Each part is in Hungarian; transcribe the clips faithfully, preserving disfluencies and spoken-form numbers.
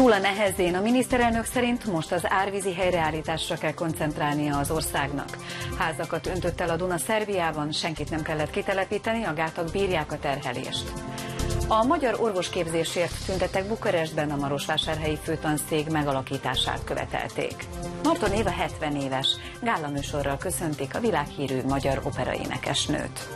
Túl a nehezén, a miniszterelnök szerint most az árvízi helyreállításra kell koncentrálnia az országnak. Házakat öntött el a Duna Szerbiában, senkit nem kellett kitelepíteni, a gátak bírják a terhelést. A magyar orvosképzésért tüntettek Bukarestben, a marosvásárhelyi főtanszék megalakítását követelték. Marton Éva hetven éves, gálaműsorral köszöntik a világhírű magyar operaénekesnőt.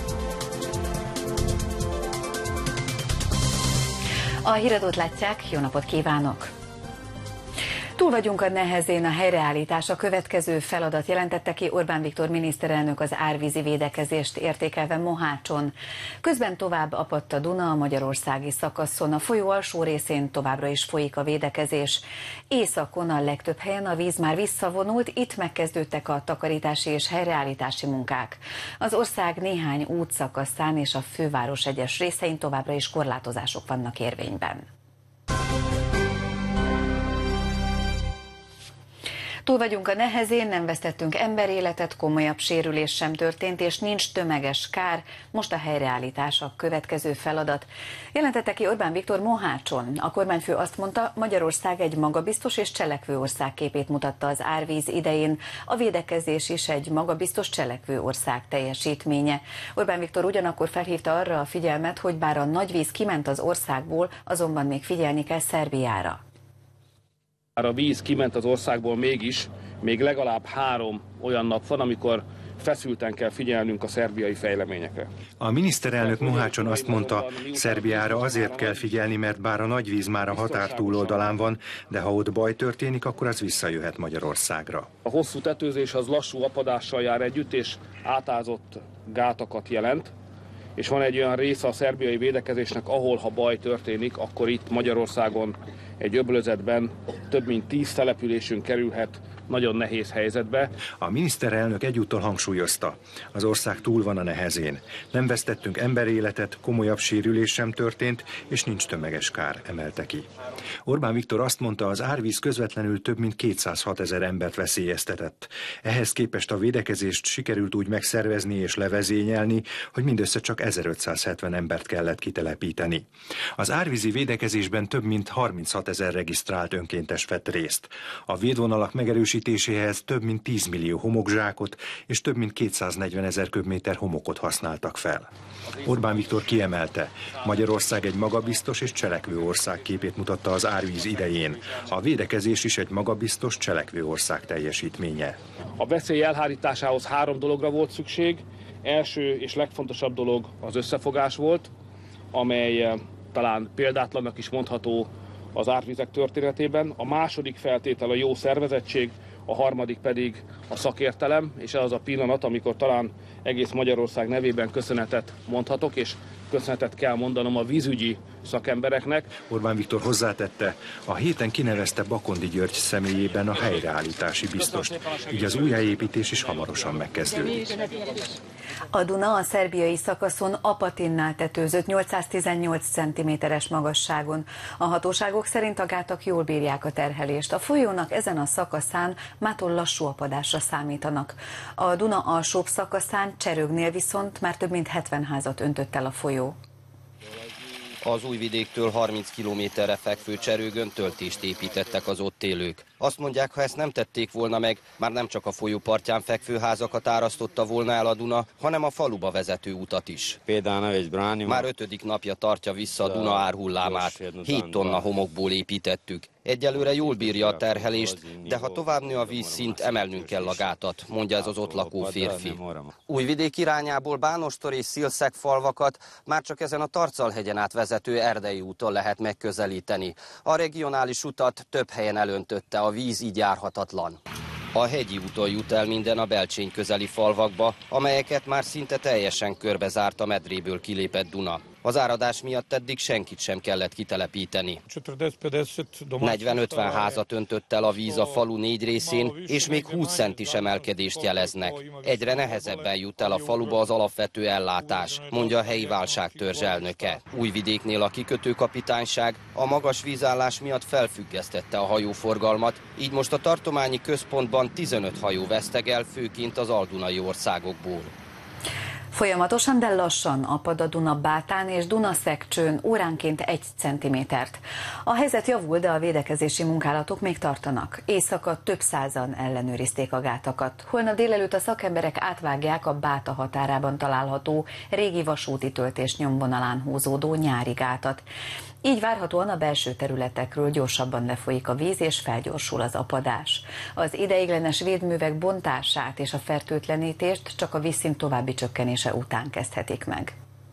A híradót látják, jó napot kívánok! Túl vagyunk a nehezén, a helyreállítás a következő feladat, jelentette ki Orbán Viktor miniszterelnök az árvízi védekezést értékelve Mohácson. Közben tovább apadt a Duna a magyarországi szakaszon, a folyó alsó részén továbbra is folyik a védekezés. Északon a legtöbb helyen a víz már visszavonult, itt megkezdődtek a takarítási és helyreállítási munkák. Az ország néhány útszakaszán és a főváros egyes részein továbbra is korlátozások vannak érvényben. Túl vagyunk a nehezén, nem vesztettünk emberéletet, komolyabb sérülés sem történt, és nincs tömeges kár. Most a helyreállítás a következő feladat. Jelentette ki Orbán Viktor Mohácson. A kormányfő azt mondta, Magyarország egy magabiztos és cselekvő ország képét mutatta az árvíz idején. A védekezés is egy magabiztos cselekvő ország teljesítménye. Orbán Viktor ugyanakkor felhívta arra a figyelmet, hogy bár a nagyvíz kiment az országból, azonban még figyelni kell Szerbiára. A víz kiment az országból, mégis még legalább három olyan nap van, amikor feszülten kell figyelnünk a szerbiai fejleményekre. A miniszterelnök Mohácson azt mondta, Szerbiára azért kell figyelni, mert bár a nagyvíz már a határ túloldalán van, de ha ott baj történik, akkor az visszajöhet Magyarországra. A hosszú tetőzés az lassú apadással jár együtt, és átázott gátakat jelent, és van egy olyan része a szerbiai védekezésnek, ahol ha baj történik, akkor itt Magyarországon egy öblözetben több mint tíz településünk kerülhet nagyon nehéz helyzetbe. A miniszterelnök egyúttal hangsúlyozta, az ország túl van a nehezén. Nem vesztettünk emberéletet, komolyabb sérülés sem történt, és nincs tömeges kár, emelte ki. Orbán Viktor azt mondta, az árvíz közvetlenül több mint kétszázhatezer embert veszélyeztetett. Ehhez képest a védekezést sikerült úgy megszervezni és levezényelni, hogy mindössze csak ezerötszázhetven embert kellett kitelepíteni. Az árvízi védekezésben több mint harminchatezer regisztrált önkéntes vett részt. A védvonalak megerősítéséhez több mint tíz millió homokzsákot és több mint kétszáznegyvenezer köbméter homokot használtak fel. Orbán Viktor kiemelte, Magyarország egy magabiztos és cselekvő ország képét mutatta az árvíz idején. A védekezés is egy magabiztos, cselekvő ország teljesítménye. A veszély elhárításához három dologra volt szükség. Első és legfontosabb dolog az összefogás volt, amely talán példátlannak is mondható az árvizek történetében. A második feltétel a jó szervezettség, a harmadik pedig a szakértelem, és ez az a pillanat, amikor talán egész Magyarország nevében köszönetet mondhatok, és köszönetet kell mondanom a vízügyi szakembereknek. Orbán Viktor hozzátette, a héten kinevezte Bakondi György személyében a helyreállítási biztost, így az újjáépítés is hamarosan megkezdődik. A Duna a szerbiai szakaszon Apatinnál tetőzött nyolcszáztizennyolc centiméteres magasságon. A hatóságok szerint a gátak jól bírják a terhelést. A folyónak ezen a szakaszán mától lassú apadásra számítanak. A Duna alsóbb szakaszán Cserögnél viszont már több mint hetven házat öntött el a folyó. Az Újvidéktől harminc kilométerre fekvő Cserőgön töltést építettek az ott élők. Azt mondják, ha ezt nem tették volna meg, már nem csak a folyó partján fekvő házakat árasztotta volna el a Duna, hanem a faluba vezető utat is. Már ötödik napja tartja vissza a Duna árhullámát. hét tonna homokból építettük. Egyelőre jól bírja a terhelést, de ha tovább nő a vízszint, emelnünk kell a gátat, mondja ez az ott lakó férfi. Újvidék irányából Bánostor és Szilszeg falvakat már csak ezen a Tarcalhegyen át vezető erdei úton lehet megközelíteni. A regionális utat több helyen elöntötte a víz, így járhatatlan. A hegyi úton jut el minden a Belcsény közeli falvakba, amelyeket már szinte teljesen körbezárt a medréből kilépett Duna. Az áradás miatt eddig senkit sem kellett kitelepíteni. negyven-ötven házat öntött el a víz a falu négy részén, és még húsz centis emelkedést jeleznek. Egyre nehezebben jut el a faluba az alapvető ellátás, mondja a helyi válságtörzs elnöke. Újvidéknél a kikötőkapitányság a magas vízállás miatt felfüggesztette a hajóforgalmat, így most a tartományi központban tizenöt hajó vesztegel, főként az aldunai országokból. Folyamatosan, de lassan apad a Duna Bátán és Dunaszekcsőn óránként egy centimétert. A helyzet javul, de a védekezési munkálatok még tartanak. Éjszaka több százan ellenőrizték a gátakat. Holnap délelőtt a szakemberek átvágják a Báta határában található régi vasúti töltés nyomvonalán húzódó nyári gátat. Így várhatóan a belső területekről gyorsabban lefolyik a víz és felgyorsul az apadás. Az ideiglenes védművek bontását és a fertőtlenítést csak a vízszint további csökkenése után kezdhetik meg.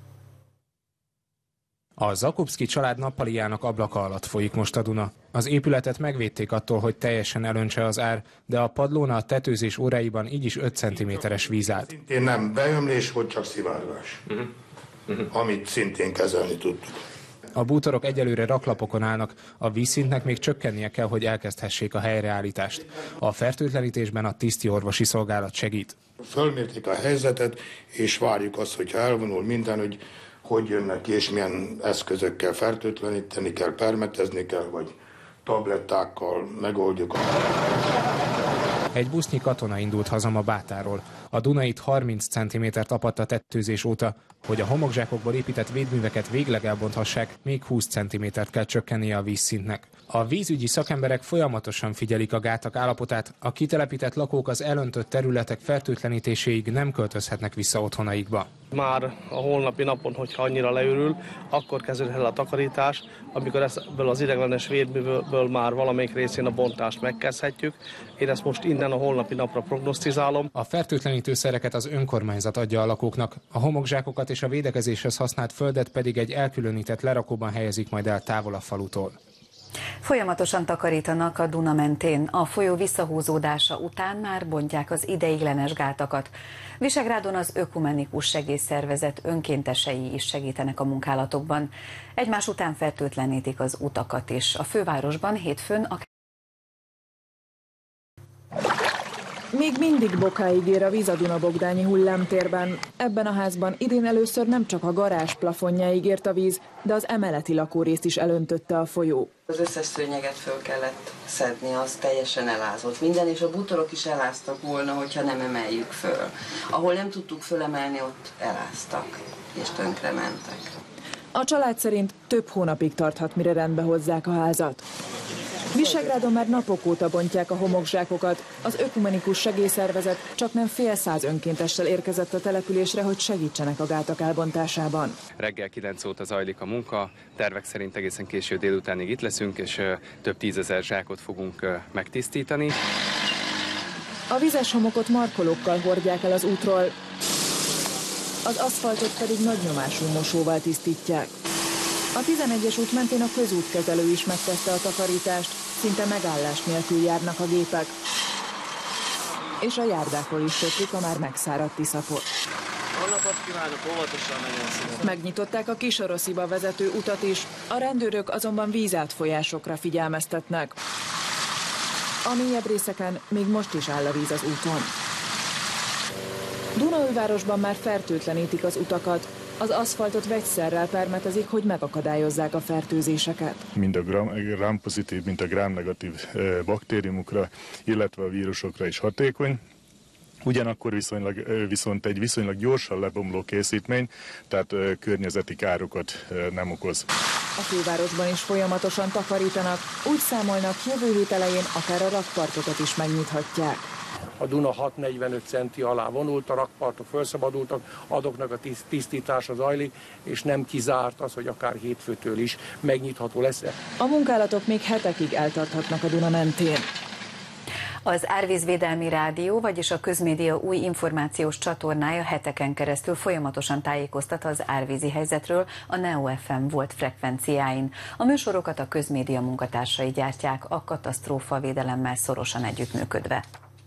A Zakubszky család nappalijának ablaka alatt folyik most a Duna. Az épületet megvédték attól, hogy teljesen elöntse az ár, de a padlón a tetőzés óráiban így is öt centiméteres víz állt. Szintén nem beömlés volt, csak szivárgás, uh-huh. Uh-huh. amit szintén kezelni tudtuk. A bútorok egyelőre raklapokon állnak, a vízszintnek még csökkennie kell, hogy elkezdhessék a helyreállítást. A fertőtlenítésben a tiszti orvosi szolgálat segít. Fölmérték a helyzetet, és várjuk azt, hogyha elvonul minden, hogy hogy jönnek ki, és milyen eszközökkel fertőtleníteni kell, permetezni kell, vagy tablettákkal megoldjuk. Egy busznyi katona indult haza ma Bátáról. A Dunait harminc centimétert apadt a tetőzés óta. Hogy a homokzsákokból épített védműveket végleg elbonthassák, még húsz centimétert kell csökkennie a vízszintnek. A vízügyi szakemberek folyamatosan figyelik a gátak állapotát, a kitelepített lakók az elöntött területek fertőtlenítéséig nem költözhetnek vissza otthonaikba. Már a holnapi napon, hogyha annyira leürül, akkor kezdődhet el a takarítás, amikor ebből az ideiglenes védműből már valamelyik részén a bontást megkezdhetjük. Én ezt most innen a holnapi napra prognosztizálom. A fertőtlenítőszereket az önkormányzat adja a lakóknak, a homokzsákokat és a védekezéshez használt földet pedig egy elkülönített lerakóban helyezik majd el távol a falutól. Folyamatosan takarítanak a Duna mentén. A folyó visszahúzódása után már bontják az ideiglenes gátakat. Visegrádon az Ökumenikus Segélyszervezet önkéntesei is segítenek a munkálatokban. Egymás után fertőtlenítik az utakat is. A fővárosban hétfőn a Még mindig bokáig ér a víz a Duna-Bogdányi hullámtérben. Ebben a házban idén először nem csak a garázs plafonjáig ért a víz, de az emeleti lakórészt is elöntötte a folyó. Az összes szőnyeget föl kellett szedni, az teljesen elázott minden, és a bútorok is eláztak volna, hogyha nem emeljük föl. Ahol nem tudtuk fölemelni, ott eláztak, és tönkre mentek. A család szerint több hónapig tarthat, mire rendbe hozzák a házat. Visegrádon már napok óta bontják a homokzsákokat. Az Ökumenikus Segélyszervezet csak nem fél száz önkéntessel érkezett a településre, hogy segítsenek a gátak elbontásában. Reggel kilenc óta zajlik a munka, tervek szerint egészen késő délutánig itt leszünk, és több tízezer zsákot fogunk megtisztítani. A vizes homokot markolókkal hordják el az útról, az aszfaltot pedig nagy nyomású mosóval tisztítják. A tizenegyes út mentén a közútkezelő is megkezdte a takarítást, szinte megállás nélkül járnak a gépek. És a járdákról is söprik a már megszáradt iszapot. Jó napot kívánok, óvatosan legyen szíves. Megnyitották a Kisorosziba vezető utat is, a rendőrök azonban vízátfolyásokra figyelmeztetnek. A mélyebb részeken még most is áll a víz az úton. Dunaújvárosban már fertőtlenítik az utakat. Az aszfaltot vegyszerrel permetezik, hogy megakadályozzák a fertőzéseket. Mind a gram-pozitív, mind a gram-negatív baktériumokra, illetve a vírusokra is hatékony. Ugyanakkor viszonylag, viszont egy viszonylag gyorsan lebomló készítmény, tehát környezeti károkat nem okoz. A fővárosban is folyamatosan takarítanak, úgy számolnak, jövő hét elején akár a rakpartokat is megnyithatják. A Duna hat negyvenöt centi alá vonult, a rakpartok felszabadultak, azoknak a tisztítása zajlik, és nem kizárt az, hogy akár hétfőtől is megnyitható lesz. A munkálatok még hetekig eltarthatnak a Duna mentén. Az Árvízvédelmi Rádió, vagyis a közmédia új információs csatornája heteken keresztül folyamatosan tájékoztat az árvízi helyzetről a Neo ef em volt frekvenciáin. A műsorokat a közmédia munkatársai gyártják, a katasztrófavédelemmel szorosan együttműködve.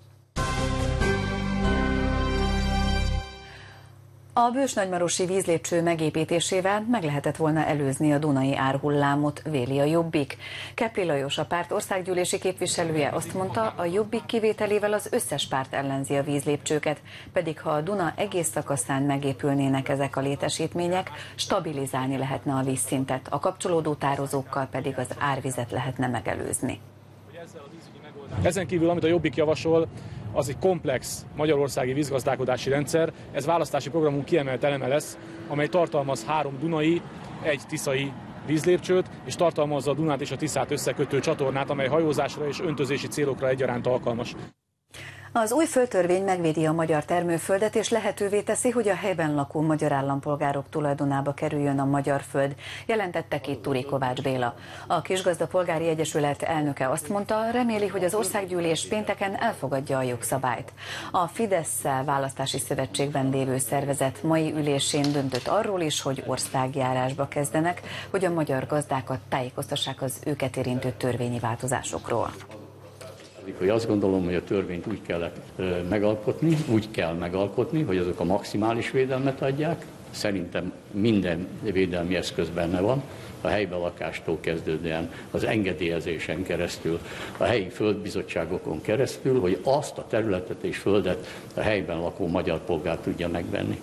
A bős-nagymarosi vízlépcső megépítésével meg lehetett volna előzni a dunai árhullámot, véli a Jobbik. Kepli Lajos, a párt országgyűlési képviselője azt mondta, a Jobbik kivételével az összes párt ellenzi a vízlépcsőket, pedig ha a Duna egész szakaszán megépülnének ezek a létesítmények, stabilizálni lehetne a vízszintet, a kapcsolódó tározókkal pedig az árvizet lehetne megelőzni. Ezen kívül, amit a Jobbik javasol, az egy komplex magyarországi vízgazdálkodási rendszer. Ez választási programunk kiemelt eleme lesz, amely tartalmaz három dunai, egy tiszai vízlépcsőt, és tartalmazza a Dunát és a Tiszát összekötő csatornát, amely hajózásra és öntözési célokra egyaránt alkalmas. Az új földtörvény megvédi a magyar termőföldet, és lehetővé teszi, hogy a helyben lakó magyar állampolgárok tulajdonába kerüljön a magyar föld, jelentette ki Turi Kovács Béla. A Kisgazda Polgári Egyesület elnöke azt mondta, reméli, hogy az országgyűlés pénteken elfogadja a jogszabályt. A Fidesz-szel választási szövetségben lévő szervezet mai ülésén döntött arról is, hogy országjárásba kezdenek, hogy a magyar gazdákat tájékoztassák az őket érintő törvényi változásokról. Hogy azt gondolom, hogy a törvényt úgy kellett megalkotni, úgy kell megalkotni, hogy azok a maximális védelmet adják. Szerintem minden védelmi eszköz benne van, a helybelakástól kezdődően, az engedélyezésen keresztül, a helyi földbizottságokon keresztül, hogy azt a területet és földet a helyben lakó magyar polgár tudja megvenni.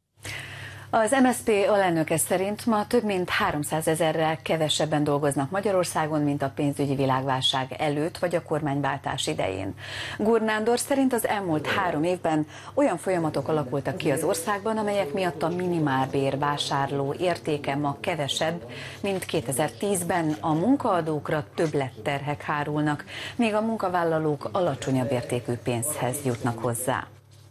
Az em es zé pé alelnöke szerint ma több mint háromszázezerrel kevesebben dolgoznak Magyarországon, mint a pénzügyi világválság előtt vagy a kormányváltás idején. Gur Nándor szerint az elmúlt három évben olyan folyamatok alakultak ki az országban, amelyek miatt a minimálbér vásárló értéke ma kevesebb, mint kétezer-tízben, a munkaadókra többletterhek hárulnak, míg a munkavállalók alacsonyabb értékű pénzhez jutnak hozzá.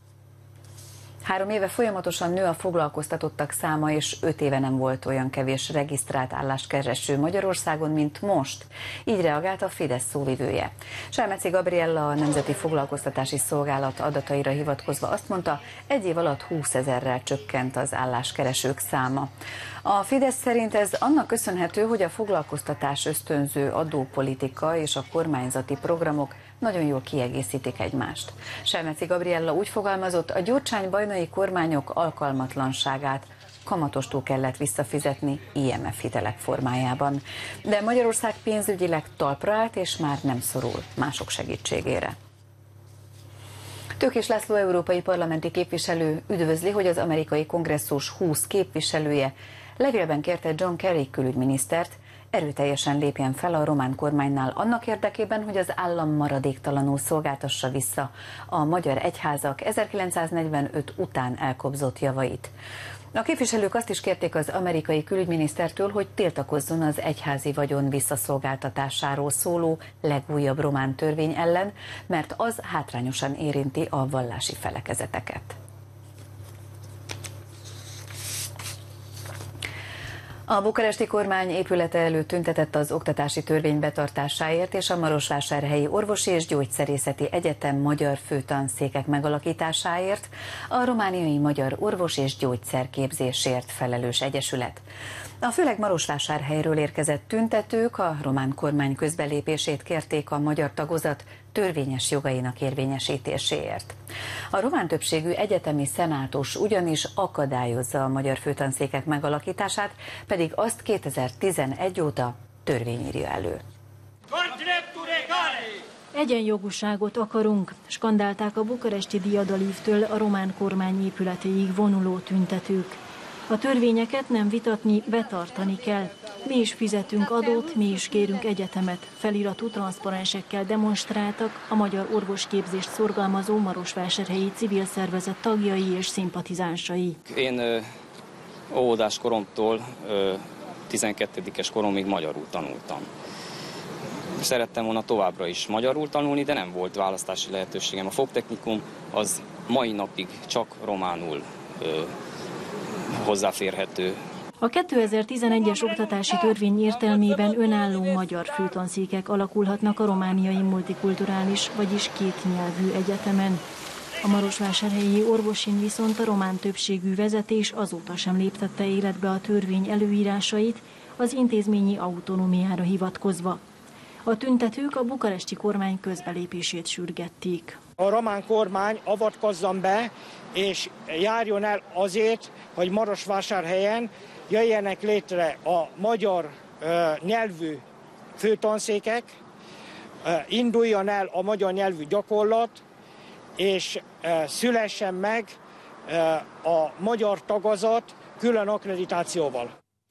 Három éve folyamatosan nő a foglalkoztatottak száma, és öt éve nem volt olyan kevés regisztrált álláskereső Magyarországon, mint most. Így reagált a Fidesz szóvivője. Selmeci Gabriella, a Nemzeti Foglalkoztatási Szolgálat adataira hivatkozva azt mondta, egy év alatt húszezerrel csökkent az álláskeresők száma. A Fidesz szerint ez annak köszönhető, hogy a foglalkoztatás ösztönző adópolitika és a kormányzati programok nagyon jól kiegészítik egymást. Selmeci Gabriella úgy fogalmazott, a gyurcsány-bajnai kormányok alkalmatlanságát kamatostól kellett visszafizetni i em ef hitelek formájában. De Magyarország pénzügyileg talpra állt, és már nem szorul mások segítségére. Tőkés László európai parlamenti képviselő üdvözli, hogy az amerikai kongresszus húsz képviselője levélben kérte John Kerry külügyminisztert, erőteljesen lépjen fel a román kormánynál annak érdekében, hogy az állam maradéktalanul szolgáltassa vissza a magyar egyházak ezerkilencszáznegyvenöt után elkobzott javait. A képviselők azt is kérték az amerikai külügyminisztertől, hogy tiltakozzon az egyházi vagyon visszaszolgáltatásáról szóló legújabb román törvény ellen, mert az hátrányosan érinti a vallási felekezeteket. A bukaresti kormány épülete előtt tüntetett az oktatási törvény betartásáért és a Marosvásárhelyi Orvosi és Gyógyszerészeti Egyetem magyar főtanszékek megalakításáért, a romániai magyar orvos és gyógyszerképzésért felelős egyesület. A főleg Marosvásárhelyről érkezett tüntetők a román kormány közbelépését kérték a magyar tagozat törvényes jogainak érvényesítéséért. A román többségű egyetemi szenátus ugyanis akadályozza a magyar főtanszékek megalakítását, pedig azt kétezer-tizenegy óta törvény írja elő. Egyenjogúságot akarunk, skandálták a bukaresti Diadalívtől a román kormány épületéig vonuló tüntetők. A törvényeket nem vitatni, betartani kell. Mi is fizetünk adót, mi is kérünk egyetemet. Feliratú transzparensekkel demonstráltak a magyar orvosképzést szorgalmazó Marosvásárhelyi civil szervezet tagjai és szimpatizánsai. Én ö, óvodás koromtól ö, tizenkettedikes koromig magyarul tanultam. Szerettem volna továbbra is magyarul tanulni, de nem volt választási lehetőségem. A fogtechnikum az mai napig csak románul ö, hozzáférhető. A kétezer-tizenegyes oktatási törvény értelmében önálló magyar főtanszékek alakulhatnak a romániai multikulturális, vagyis kétnyelvű egyetemen. A Marosvásárhelyi Orvosin viszont a román többségű vezetés azóta sem léptette életbe a törvény előírásait, az intézményi autonómiára hivatkozva. A tüntetők a bukaresti kormány közbelépését sürgették. A román kormány avatkozzon be, és járjon el azért, hogy Marosvásárhelyen jöjjenek létre a magyar uh, nyelvű főtanszékek, uh, induljon el a magyar nyelvű gyakorlat, és uh, szülessen meg uh, a magyar tagozat külön akkreditációval.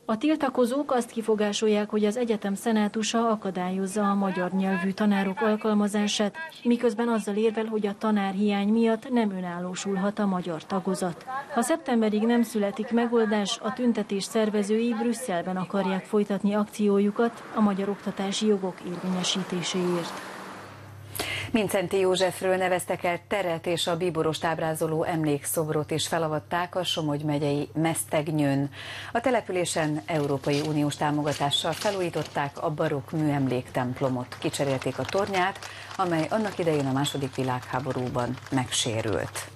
A tiltakozók azt kifogásolják, hogy az egyetem szenátusa akadályozza a magyar nyelvű tanárok alkalmazását, miközben azzal érvel, hogy a tanárhiány miatt nem önállósulhat a magyar tagozat. Ha szeptemberig nem születik megoldás, a tüntetés szervezői Brüsszelben akarják folytatni akciójukat a magyar oktatási jogok érvényesítéséért. Mindszenty Józsefről neveztek el teret, és a bíborost ábrázoló emlékszobrot is felavatták a Somogy megyei Mesztegnyőn. A településen Európai Uniós támogatással felújították a barokk műemléktemplomot. Kicserélték a tornyát, amely annak idején a második világháborúban megsérült.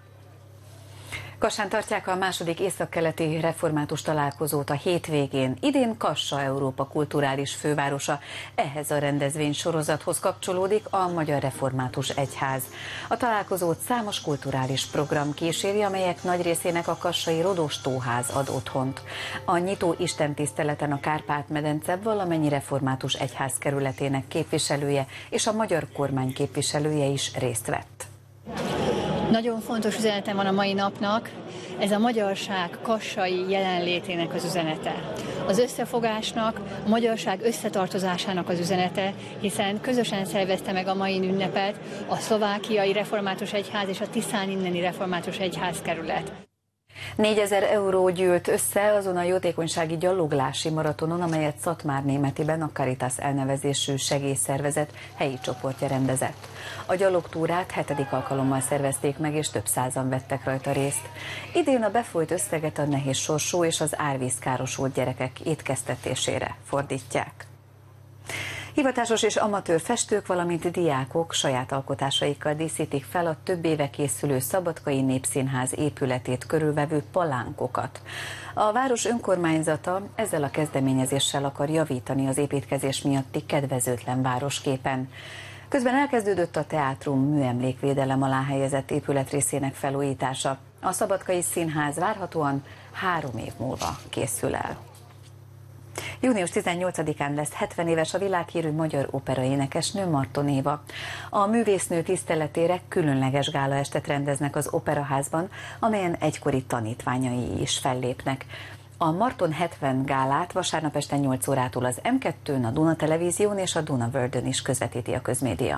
Kassán tartják a második északkeleti református találkozót a hétvégén. Idén Kassa Európa kulturális fővárosa. Ehhez a rendezvénysorozathoz kapcsolódik a Magyar Református Egyház. A találkozót számos kulturális program kíséri, amelyek nagy részének a kassai Rodos tóház ad otthont. A nyitó istentiszteleten a Kárpát-medence valamennyi református egyház kerületének képviselője és a magyar kormány képviselője is részt vett. Nagyon fontos üzenete van a mai napnak, ez a magyarság kassai jelenlétének az üzenete. Az összefogásnak, a magyarság összetartozásának az üzenete, hiszen közösen szervezte meg a mai ünnepet a szlovákiai református egyház és a Tiszán inneni református egyház kerület. négyezer euró gyűlt össze azon a jótékonysági gyaloglási maratonon, amelyet Szatmárnémetiben a Caritas elnevezésű segélyszervezet helyi csoportja rendezett. A gyalogtúrát hetedik alkalommal szervezték meg, és több százan vettek rajta részt. Idén a befolyt összeget a nehéz sorsú és az árvízkárosult gyerekek étkeztetésére fordítják. Hivatásos és amatőr festők, valamint diákok saját alkotásaikkal díszítik fel a több éve készülő Szabadkai Népszínház épületét körülvevő palánkokat. A város önkormányzata ezzel a kezdeményezéssel akar javítani az építkezés miatti kedvezőtlen városképen. Közben elkezdődött a teátrum műemlékvédelem alá helyezett épületrészének felújítása. A Szabadkai Színház várhatóan három év múlva készül el. június tizennyolcadikán lesz hetven éves a világhírű magyar operaénekesnő Marton Éva. A művésznő tiszteletére különleges gálaestet rendeznek az Operaházban, amelyen egykori tanítványai is fellépnek. A Marton hetven gálát vasárnap este nyolc órától az em kettőn, a Duna Televízión és a Duna Worldön is közvetíti a közmédia.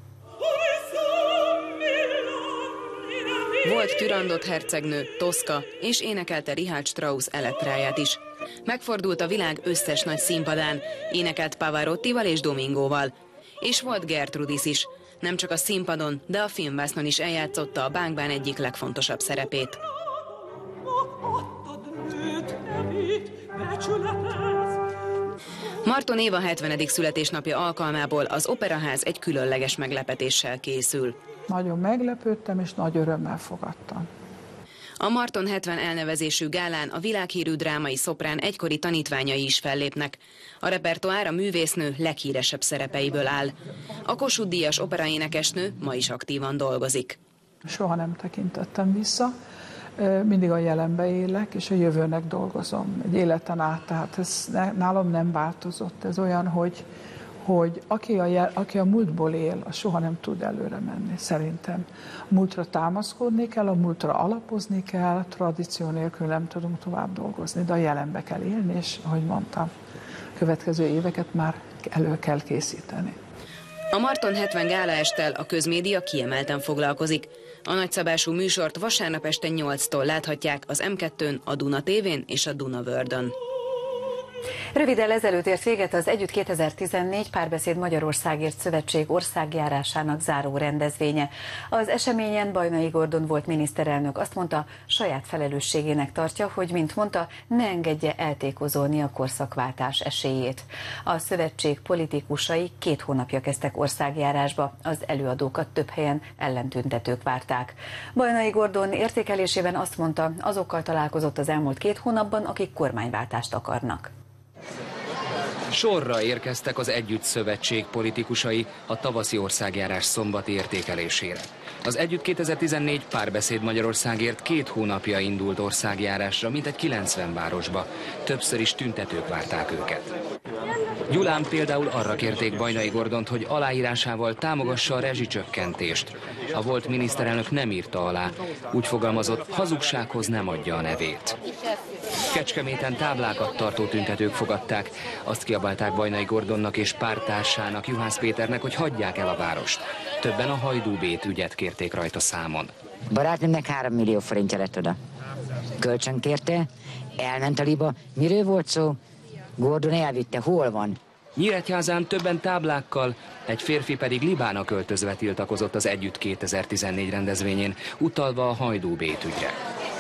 Volt Türandot hercegnő, Tosca, és énekelte Richard Strauss Elektráját is. Megfordult a világ összes nagy színpadán, énekelt Pavarottival és Domingóval. És volt Gertrudis is. Nem csak a színpadon, de a filmvásznon is eljátszotta a bánkbán egyik legfontosabb szerepét. Marton Éva hetvenedik születésnapja alkalmából az Operaház egy különleges meglepetéssel készül. Nagyon meglepődtem, és nagy örömmel fogadtam. A Marton hetven elnevezésű gálán a világhírű drámai szoprán egykori tanítványai is fellépnek. A repertoár a művésznő leghíresebb szerepeiből áll. A Kossuth-díjas operaénekesnő ma is aktívan dolgozik. Soha nem tekintettem vissza, mindig a jelenbe élek, és a jövőnek dolgozom egy életen át, tehát ez nálam nem változott. Ez olyan, hogy, hogy aki, a jel, aki a múltból él, az soha nem tud előre menni, szerintem. A múltra támaszkodni kell, a múltra alapozni kell, tradíció nélkül nem tudunk tovább dolgozni, de a jelenbe kell élni, és ahogy mondtam, a következő éveket már elő kell készíteni. A Marton hetven gálaesttel a közmédia kiemelten foglalkozik. A nagyszabású műsort vasárnap este nyolctól láthatják az em kettőn, a Duna tévén és a Duna Worldön. Röviddel ezelőtt ért véget az Együtt kétezer-tizennégy Párbeszéd Magyarországért Szövetség országjárásának záró rendezvénye. Az eseményen Bajnai Gordon volt miniszterelnök azt mondta, saját felelősségének tartja, hogy, mint mondta, ne engedje eltékozolni a korszakváltás esélyét. A szövetség politikusai két hónapja kezdtek országjárásba, az előadókat több helyen ellentüntetők várták. Bajnai Gordon értékelésében azt mondta, azokkal találkozott az elmúlt két hónapban, akik kormányváltást akarnak. Sorra érkeztek az Együtt Szövetség politikusai a tavaszi országjárás szombati értékelésére. Az Együtt kétezer-tizennégy Párbeszéd Magyarországért két hónapja indult országjárásra, mintegy kilencven városba. Többször is tüntetők várták őket. Gyulán például arra kérték Bajnai Gordont, hogy aláírásával támogassa a rezsicsökkentést. A volt miniszterelnök nem írta alá. Úgy fogalmazott, hazugsághoz nem adja a nevét. Kecskeméten táblákat tartó tüntetők fogadták. Azt kiabálták Bajnai Gordonnak és párttársának, Juhász Péternek, hogy hagyják el a várost. Többen a Hajdú-Bét ügyet kérték rajta számon. Barátnőmnek három millió forintja lett oda. Kölcsön kérte, elment a liba. Miről volt szó? Gordon elvitte, hol van? Nyíregyházán többen táblákkal, egy férfi pedig Libának öltözve tiltakozott az Együtt kétezer-tizennégy rendezvényén, utalva a Hajdú-Bét ügyre.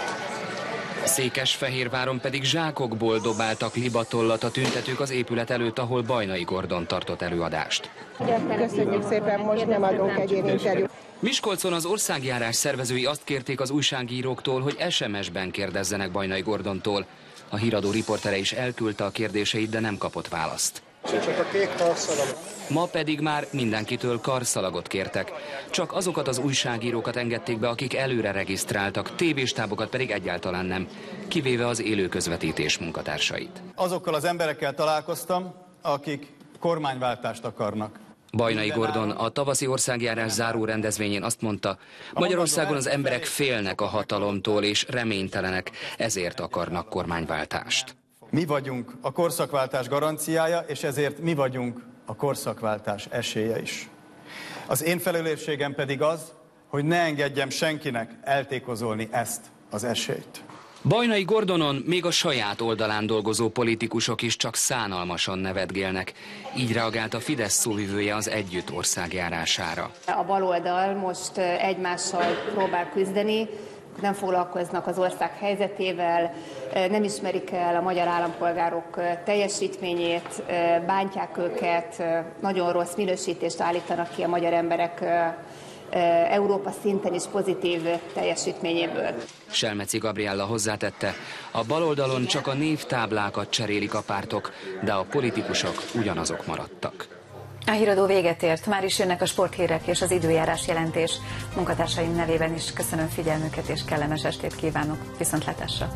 Székesfehérváron pedig zsákokból dobáltak libatollat a tüntetők az épület előtt, ahol Bajnai Gordon tartott előadást. Köszönjük szépen, most nem adunk egy interjút. Miskolcon az országjárás szervezői azt kérték az újságíróktól, hogy es em es-ben kérdezzenek Bajnai Gordontól. A híradó riportere is elküldte a kérdéseit, de nem kapott választ. Csak a kék karszalag. Ma pedig már mindenkitől karszalagot kértek. Csak azokat az újságírókat engedték be, akik előre regisztráltak, tévéstábokat pedig egyáltalán nem, kivéve az élő közvetítés munkatársait. Azokkal az emberekkel találkoztam, akik kormányváltást akarnak. Bajnai Gordon a tavaszi országjárás záró rendezvényén azt mondta, Magyarországon az emberek félnek a hatalomtól és reménytelenek, ezért akarnak kormányváltást. Mi vagyunk a korszakváltás garanciája, és ezért mi vagyunk a korszakváltás esélye is. Az én felelősségem pedig az, hogy ne engedjem senkinek eltékozolni ezt az esélyt. Bajnai Gordonon még a saját oldalán dolgozó politikusok is csak szánalmasan nevetgélnek. Így reagált a Fidesz szóvivője az Együtt országjárására. A baloldal most egymással próbál küzdeni, nem foglalkoznak az ország helyzetével, nem ismerik el a magyar állampolgárok teljesítményét, bántják őket, nagyon rossz minősítést állítanak ki a magyar emberek Európa szinten is pozitív teljesítményéből. Selmeci Gabriella hozzátette, a baloldalon csak a névtáblákat cserélik a pártok, de a politikusok ugyanazok maradtak. A híradó véget ért, már is jönnek a sporthírek és az időjárás jelentés. Munkatársaim nevében is köszönöm figyelmüket és kellemes estét kívánok. Viszontlátásra!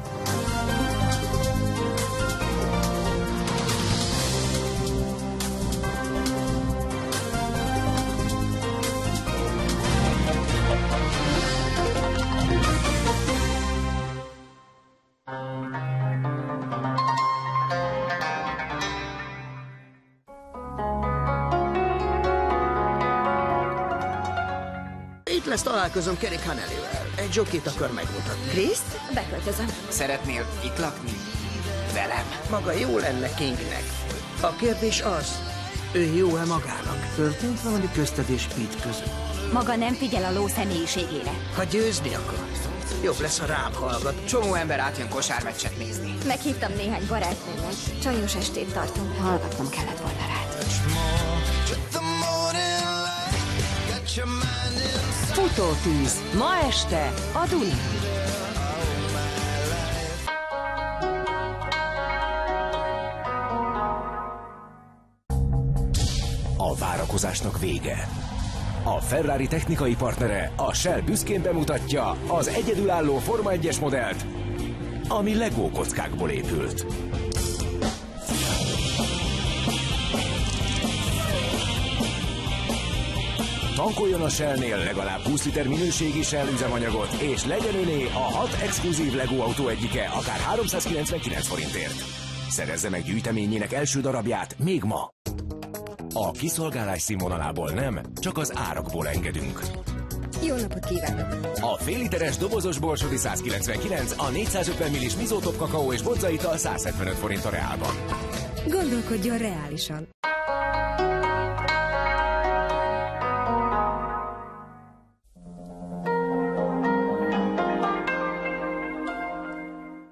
Itt lesz találkozom Kerik Hanelével. Egy zsokit akar megmutatni. Kriszt? Beköltözöm. Szeretnél itt lakni? Velem. Maga jó lenne Kingnek. A kérdés az, ő jó-e magának? Történt valami közted és Pete között? Maga nem figyel a ló személyiségére. Ha győzni akar, jobb lesz, ha rám hallgat. Csomó ember átjön kosármeccset nézni. Meghívtam néhány barátnőmet. Csajos estét tartunk. Hallgatnom kellett volna rád. Futótűz. Ma este a Dunán. A várakozásnak vége. A Ferrari technikai partnere, a Shell büszkén bemutatja az egyedülálló Forma egyes modellt, ami Lego kockákból épült. Tankoljon a Shellnél legalább húsz liter minőségi Shell üzemanyagot, és legyen öné a hat exkluzív Lego autó egyike, akár háromszázkilencvenkilenc forintért. Szerezze meg gyűjteményének első darabját még ma. A kiszolgálás színvonalából nem, csak az árakból engedünk. Jó napot kívánok! A fél literes dobozos borsodi százkilencvenkilenc, a négyszázötven millis mizótop kakaó és bodzaital száz hetvenöt forint a reálban. Gondolkodjon reálisan!